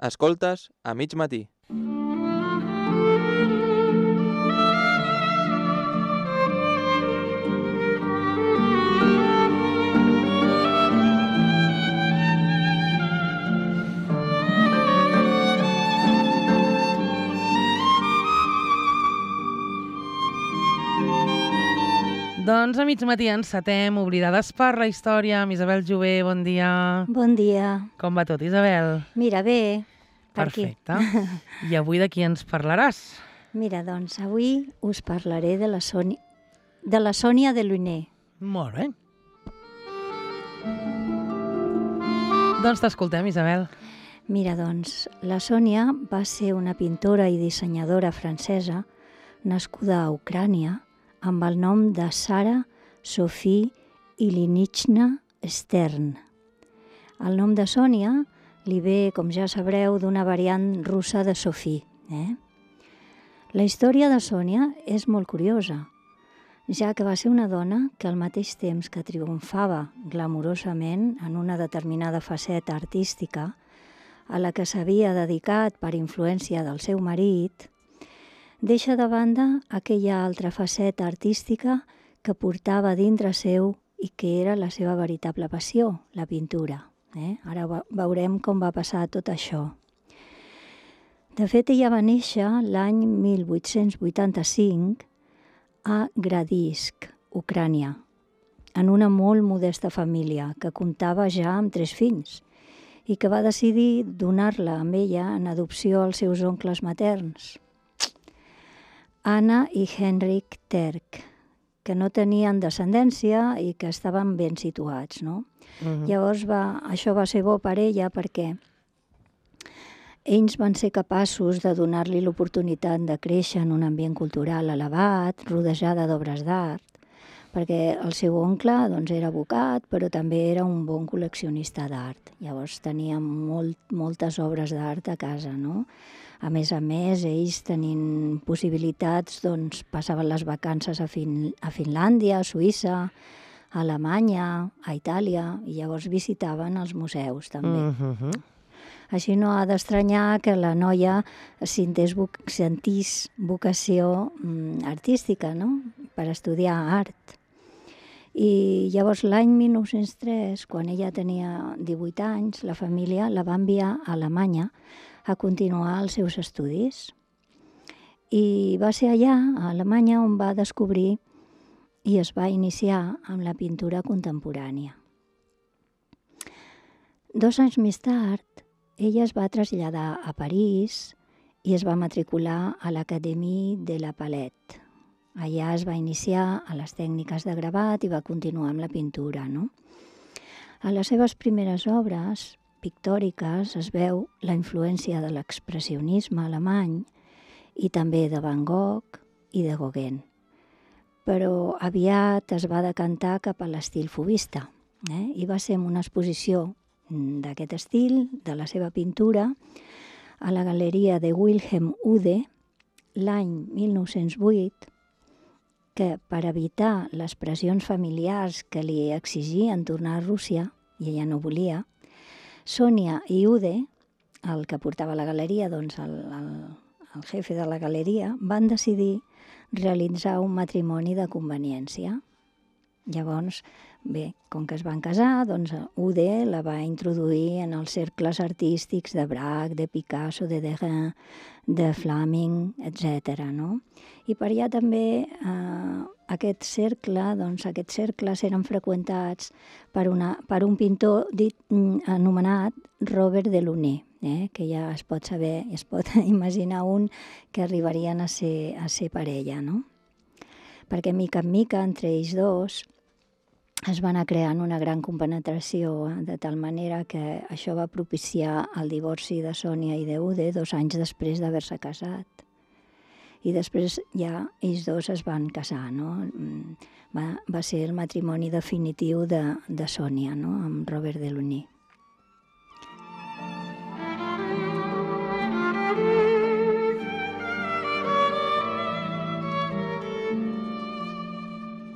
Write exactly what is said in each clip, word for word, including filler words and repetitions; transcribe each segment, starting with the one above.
Escoltes a mig matí. Doncs a mig matí encetem Oblidades per la història amb Isabel Jové. Bon dia. Bon dia. Com va tot, Isabel? Mira, bé. Per Perfecte. I avui de qui ens parlaràs? Mira, doncs, avui us parlaré de la Sònia de la Sònia Delaunay. Molt bé. Doncs t'escoltem, Isabel. Mira, doncs, la Sònia va ser una pintora i dissenyadora francesa nascuda a Ucrània amb el nom de Sara Sofie Ilinichna Stern. El nom de Sònia li ve, com ja sabreu, d'una variant russa de Sofie. Eh? La història de Sònia és molt curiosa, ja que va ser una dona que al mateix temps que triomfava glamurosament en una determinada faceta artística a la que s'havia dedicat per influència del seu marit, deixa de banda aquella altra faceta artística que portava dintre seu i que era la seva veritable passió, la pintura. Eh? Ara veurem com va passar tot això. De fet, ella va néixer l'any mil vuit-cents vuitanta-cinc a Gradsk, Ucrània, en una molt modesta família que comptava ja amb tres fills i que va decidir donar-la amb ella en adopció als seus oncles materns, Anna i Henrik Terk, que no tenien descendència i que estaven ben situats, no? Uh-huh. Llavors va, això va ser bo per ella perquè ells van ser capaços de donar-li l'oportunitat de créixer en un ambient cultural elevat, rodejada d'obres d'art, perquè el seu oncle doncs, era advocat, però també era un bon col·leccionista d'art. Llavors tenia molt, moltes obres d'art a casa, no? A més a més, ells tenint possibilitats, doncs, passaven les vacances a, fin a Finlàndia, a Suïssa, a Alemanya, a Itàlia, i llavors visitaven els museus també. Uh-huh. Així no ha d'estranyar que la noia sentís, sentís vocació mm, artística, no?, per estudiar art. I llavors l'any mil nou-cents tres, quan ella tenia divuit anys, la família la va enviar a Alemanya a continuar els seus estudis. I va ser allà, a Alemanya, on va descobrir i es va iniciar amb la pintura contemporània. Dos anys més tard, ella es va traslladar a París i es va matricular a l'Académie de la Palette. Allà es va iniciar a les tècniques de gravat i va continuar amb la pintura, no? A les seves primeres obres pictòriques es veu la influència de l'expressionisme alemany i també de Van Gogh i de Gauguin. Però aviat es va decantar cap a l'estil fauvista, eh? I va ser en una exposició d'aquest estil, de la seva pintura, a la galeria de Wilhelm Ude l'any mil nou-cents vuit, que per evitar les pressions familiars que li exigien tornar a Rússia, i ella no volia, Sònia i Ude, el que portava la galeria, doncs el, el, el jefe de la galeria, van decidir realitzar un matrimoni de conveniència. Llavors, bé, com que es van casar, doncs Ude la va introduir en els cercles artístics de Braque, de Picasso, de Degas, de Fleming, etcètera, no? I per allà també eh, aquest cercle, doncs aquests cercles eren freqüentats per, una, per un pintor dit, anomenat Robert Delaunay, eh? Que ja es pot saber, es pot imaginar un que arribarien a ser, a ser parella, no? Perquè mica en mica entre ells dos es va anar creant una gran compenetració, de tal manera que això va propiciar el divorci de Sònia i d'Ude dos anys després d'haver-se casat. I després ja ells dos es van casar, no? Va, va ser el matrimoni definitiu de, de Sònia, no?, amb Robert Delaunay.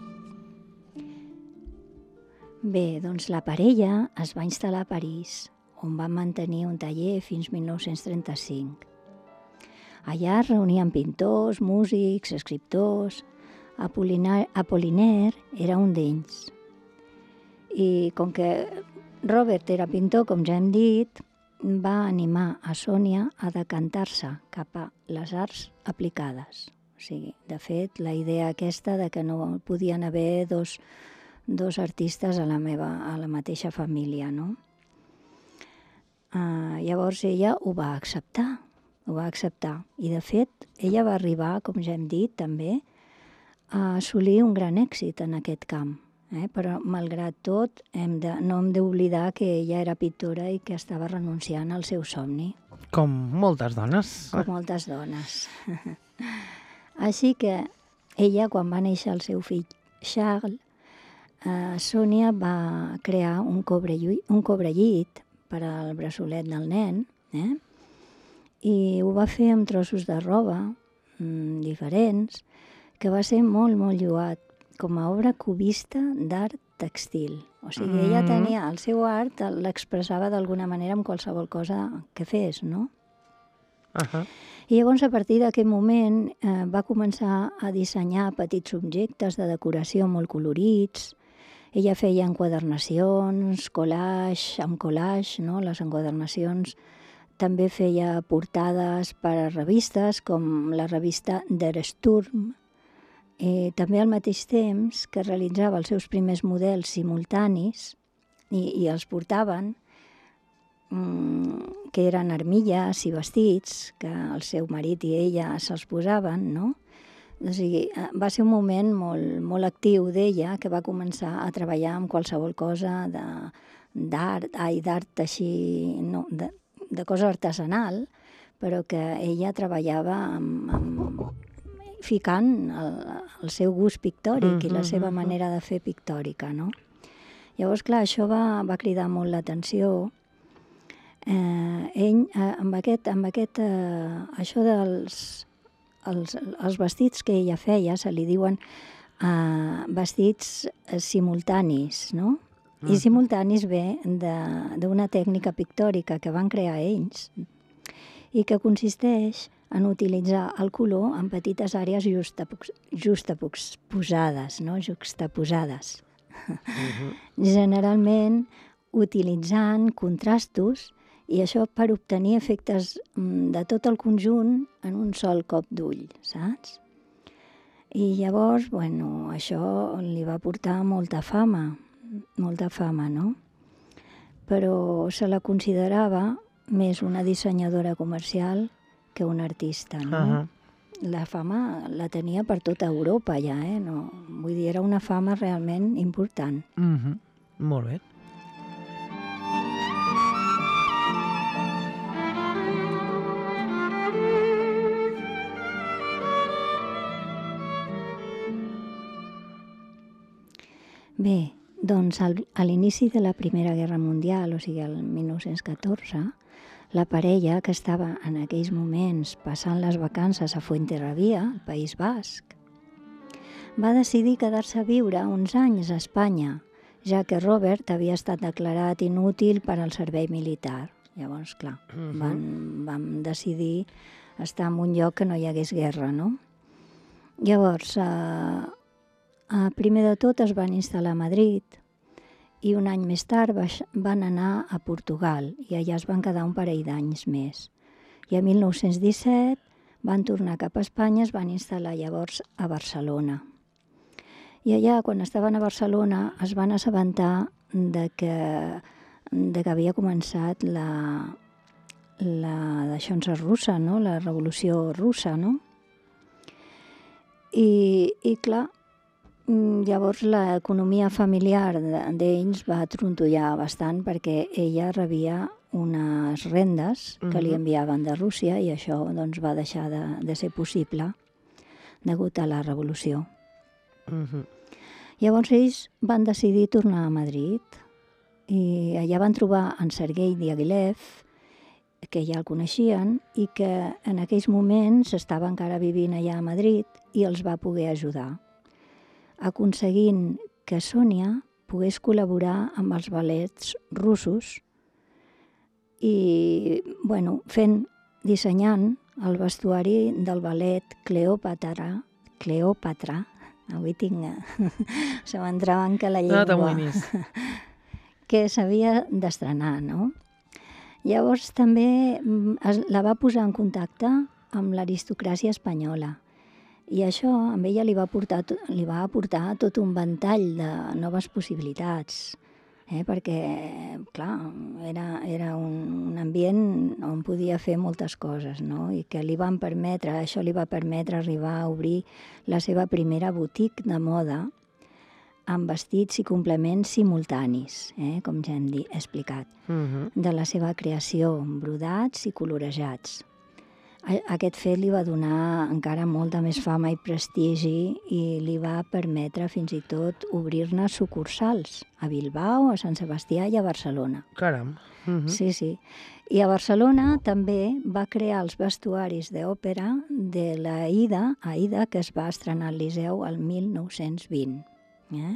Bé, doncs la parella es va instal·lar a París, on van mantenir un taller fins mil nou-cents trenta-cinc. Allà es reunien pintors, músics, escriptors. Apollinaire era un d'ells. I com que Robert era pintor, com ja hem dit, va animar a Sònia a decantar-se cap a les arts aplicades. O sigui, de fet, la idea aquesta de que no podien haver dos, dos artistes a la, meva, a la mateixa família, no? Uh, llavors ella ho va acceptar, ho va acceptar. I de fet, ella va arribar, com ja hem dit també, a assolir un gran èxit en aquest camp. Eh? Però, malgrat tot, hem de, no hem d'oblidar que ella era pintora i que estava renunciant al seu somni. Com moltes dones. Com moltes dones. Així que ella, quan va néixer el seu fill Charles, eh, Sònia va crear un cobrellit, un cobrellit per al braçolet del nen, eh? I ho va fer amb trossos de roba mmm, diferents, que va ser molt, molt lloat com a obra cubista d'art textil. O sigui, mm. ella tenia el seu art, l'expressava d'alguna manera amb qualsevol cosa que fes, no? Uh -huh. I llavors, a partir d'aquest moment, eh, va començar a dissenyar petits objectes de decoració molt colorits. Ella feia enquadernacions, collage, amb collage, no? Les enquadernacions. També feia portades per a revistes, com la revista Der Sturm. Eh, també al mateix temps que realitzava els seus primers models simultanis i, i els portaven, mm, que eren armilles i vestits, que el seu marit i ella se'ls posaven, no? O sigui, va ser un moment molt, molt actiu d'ella, que va començar a treballar amb qualsevol cosa d'art, ai, d'art així, no, de, de cosa artesanal, però que ella treballava amb, amb ficant el, el seu gust pictòric i la seva manera de fer pictòrica, no? Llavors, clar, això va, va cridar molt l'atenció. Eh, ell, eh, amb aquest, amb aquest eh, això dels els, els vestits que ella feia, se li diuen eh, vestits simultanis, no? I simultanis ve d'una tècnica pictòrica que van crear ells i que consisteix en utilitzar el color en petites àrees juxtaposades, no? Juxtaposades. Uh-huh. Generalment utilitzant contrastos, i això per obtenir efectes de tot el conjunt en un sol cop d'ull, saps? I llavors, bueno, això li va portar molta fama, molta fama, no? Però se la considerava més una dissenyadora comercial que una artista, no? Uh-huh. La fama la tenia per tota Europa ja, eh? No, vull dir, era una fama realment important. Uh-huh. Molt bé. Bé, doncs al, a l'inici de la Primera Guerra Mundial, o sigui, el mil nou-cents catorze, la parella, que estava en aquells moments passant les vacances a Fuenterrabía, al País Basc, va decidir quedar-se a viure uns anys a Espanya, ja que Robert havia estat declarat inútil per al servei militar. Llavors, clar, uh-huh. van, vam decidir estar en un lloc que no hi hagués guerra, no? Llavors, eh, eh, primer de tot es van instal·lar a Madrid, i un any més tard van anar a Portugal i allà es van quedar un parell d'anys més. I a mil nou-cents disset van tornar cap a Espanya, es van instal·lar llavors a Barcelona. I allà, quan estaven a Barcelona, es van assabentar de que, de que havia començat la, la deixonsa russa, no? La revolució russa, no? I, i clar, llavors l'economia familiar d'ells va trontollar bastant perquè ella rebia unes rendes que li enviaven de Rússia i això doncs, va deixar de, de ser possible degut a la revolució. Uh-huh. Llavors ells van decidir tornar a Madrid i allà van trobar en Sergei Diaghilev, que ja el coneixien i que en aquells moments estava encara vivint allà a Madrid i els va poder ajudar, aconseguint que Sònia pogués col·laborar amb els ballets russos i, bueno, fent, dissenyant el vestuari del ballet Cleòpatra, Cleòpatra, avui tinc... se m'entraven que la llengua... No t'amoïnis. que s'havia d'estrenar, no? Llavors també es, la va posar en contacte amb l'aristocràcia espanyola i això amb ella li va, portar, li va aportar tot un ventall de noves possibilitats, eh? Perquè, clar, era, era un, un ambient on podia fer moltes coses, no? I que li van permetre, això li va permetre arribar a obrir la seva primera boutique de moda amb vestits i complements simultanis, eh? Com ja hem dit, explicat, Uh-huh. de la seva creació, brodats i colorejats. Aquest fet li va donar encara molta més fama i prestigi i li va permetre fins i tot obrir-ne sucursals a Bilbao, a Sant Sebastià i a Barcelona. Caram. Uh-huh. Sí, sí. I a Barcelona també va crear els vestuaris d'òpera de la Aida, Aida, que es va estrenar al Liceu el mil nou-cents vint. Eh?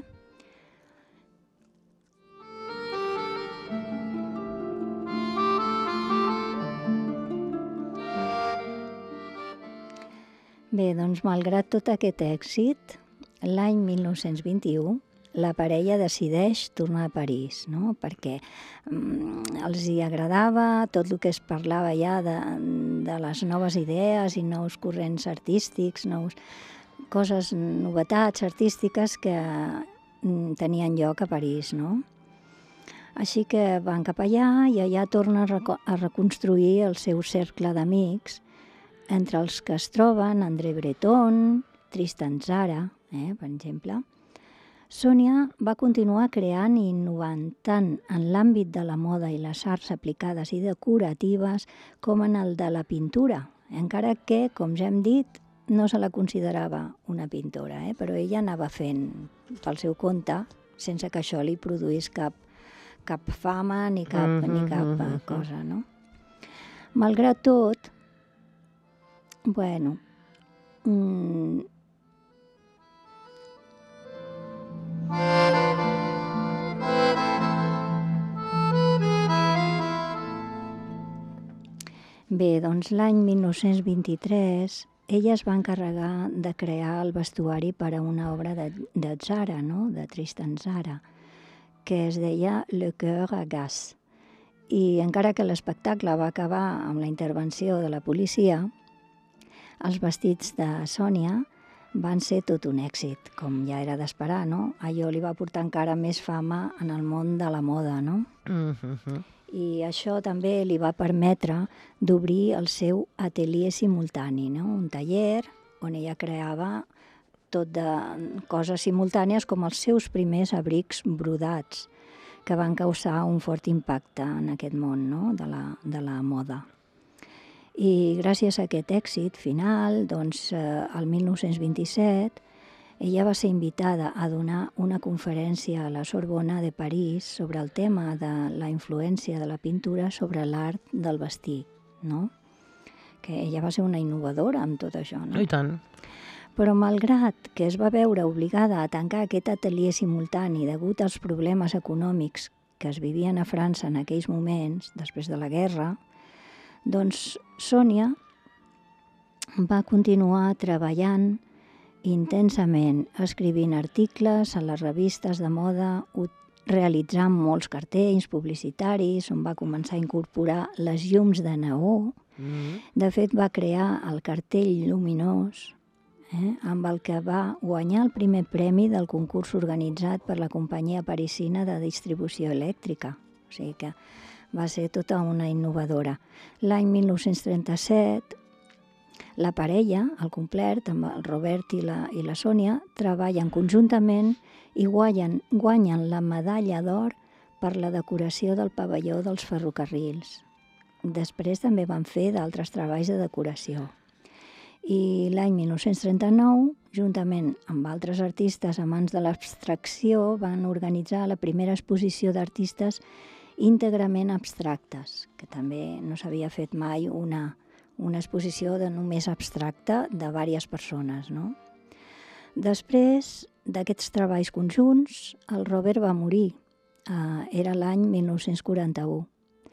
Bé, doncs, malgrat tot aquest èxit, l'any mil nou-cents vint-i-u la parella decideix tornar a París, no? Perquè mm, els hi agradava tot el que es parlava ja de, de les noves idees i nous corrents artístics, nous, coses, novetats artístiques que mm, tenien lloc a París, no? Així que van cap allà i allà torna a, reco- a reconstruir el seu cercle d'amics, entre els que es troben André Breton, Tristan Tzara, eh, per exemple. Sònia va continuar creant i innovant tant en l'àmbit de la moda i les arts aplicades i decoratives com en el de la pintura, encara que, com ja hem dit, no se la considerava una pintora, eh, però ella anava fent pel seu compte sense que això li produís cap, cap fama ni cap, mm-hmm, ni cap mm-hmm. cosa, no? Malgrat tot, bueno, mm, bé, doncs l'any mil nou-cents vint-i-tres ella es va encarregar de crear el vestuari per a una obra de, de Tzara, no? De Tristan Tzara, que es deia Le Cœur à Gaz. I encara que l'espectacle va acabar amb la intervenció de la policia, els vestits de Sònia van ser tot un èxit, com ja era d'esperar, no? Allò li va portar encara més fama en el món de la moda, no? Uh-huh. I això també li va permetre d'obrir el seu atelier simultani, no? Un taller on ella creava tot de coses simultànies com els seus primers abrics brodats, que van causar un fort impacte en aquest món, no? de, la, de la moda. I gràcies a aquest èxit final, doncs, eh, el mil nou-cents vint-i-set, ella va ser invitada a donar una conferència a la Sorbona de París sobre el tema de la influència de la pintura sobre l'art del vestir, no? Que ella va ser una innovadora amb tot això, no? I tant. Però malgrat que es va veure obligada a tancar aquest atelier simultani degut als problemes econòmics que es vivien a França en aquells moments, després de la guerra, doncs Sònia va continuar treballant intensament, escrivint articles a les revistes de moda, realitzant molts cartells publicitaris, on va començar a incorporar les llums de neó. Mm-hmm. De fet, va crear el cartell luminós, eh, amb el que va guanyar el primer premi del concurs organitzat per la companyia parisina de distribució elèctrica. O sigui que va ser tota una innovadora. L'any mil nou-cents trenta-set, la parella, al complet, amb el Robert i la, i la Sònia, treballen conjuntament i guanyen, guanyen la medalla d'or per la decoració del pavelló dels ferrocarrils. Després també van fer d'altres treballs de decoració. I l'any mil nou-cents trenta-nou, juntament amb altres artistes amants de l'abstracció, van organitzar la primera exposició d'artistes íntegrament abstractes, que també no s'havia fet mai una, una exposició de només abstracta de diverses persones, no? Després d'aquests treballs conjunts, el Robert va morir, eh, era l'any mil nou-cents quaranta-u,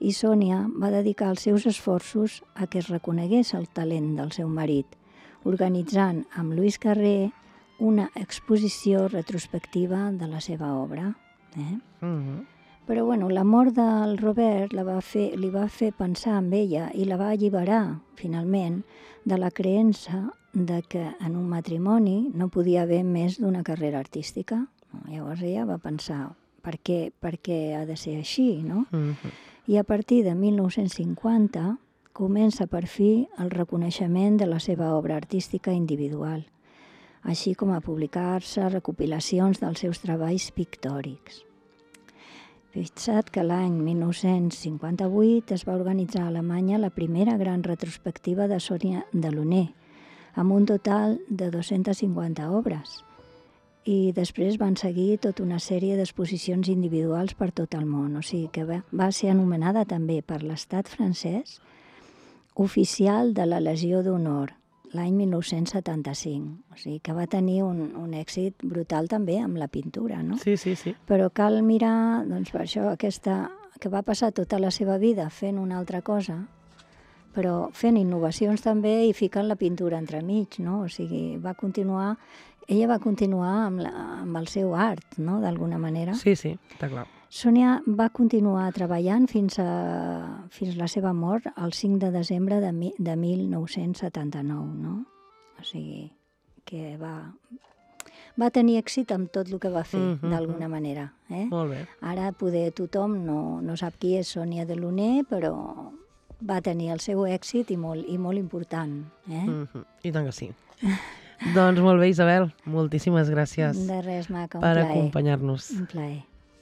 i Sònia va dedicar els seus esforços a que es reconegués el talent del seu marit, organitzant amb Lluís Carrer una exposició retrospectiva de la seva obra. Eh? Mhm. Però bueno, la mort del Robert la va fer, li va fer pensar en ella i la va alliberar, finalment, de la creença de que en un matrimoni no podia haver més d'una carrera artística. Llavors ella va pensar, per què, per què ha de ser així, no? Mhm. I a partir de mil nou-cents cinquanta comença per fi el reconeixement de la seva obra artística individual, així com a publicar-se recopilacions dels seus treballs pictòrics. Fixa't que l'any mil nou-cents cinquanta-vuit es va organitzar a Alemanya la primera gran retrospectiva de Sònia Delaunay, amb un total de dues-centes cinquanta obres. I després van seguir tota una sèrie d'exposicions individuals per tot el món. O sigui que va, va ser anomenada també per l'estat francès oficial de la Legió d'Honor l'any mil nou-cents setanta-cinc. O sigui que va tenir un, un èxit brutal també amb la pintura, no? Sí, sí, sí. Però cal mirar, doncs per això, aquesta, que va passar tota la seva vida fent una altra cosa, però fent innovacions també i ficant la pintura entremig, no? O sigui, va continuar, ella va continuar amb, la, amb el seu art, no?, d'alguna manera. Sí, sí, està clar. Sònia va continuar treballant fins a, fins a la seva mort el cinc de desembre de, mi, de mil nou-cents setanta-nou, no? O sigui, que va, va tenir èxit amb tot el que va fer, Mhm, d'alguna manera. Eh? Molt bé. Ara poder tothom no, no sap qui és Sònia Delaunay, però va tenir el seu èxit i molt, i molt important. Eh? Mhm. I tant que sí. Doncs molt bé, Isabel, moltíssimes gràcies De res, maca, un per plaer. acompanyar-nos. Un plaer.